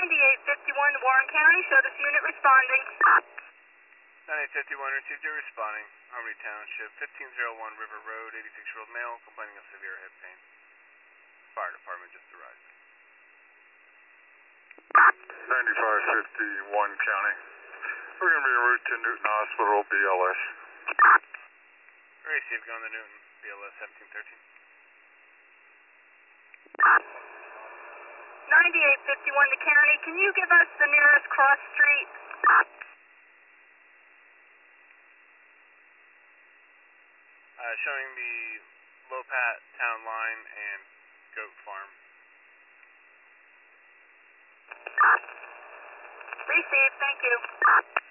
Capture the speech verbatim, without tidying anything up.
ninety-eight fifty-one to Warren County, show this unit responding. ninety-eight fifty-one, received you responding. Harmony Township, fifteen oh one River Road, eighty-six-year-old male, complaining of severe head pain. Fire department just arrived. ninety-five fifty-one County. We're going to be en route to Newton Hospital, B L S. Received, going to Newton, B L S seventeen thirteen. ninety-eight fifty-one to County, can you give us the nearest cross street? Uh, showing the Lopat Town Line and Goat Farm. Received, thank you.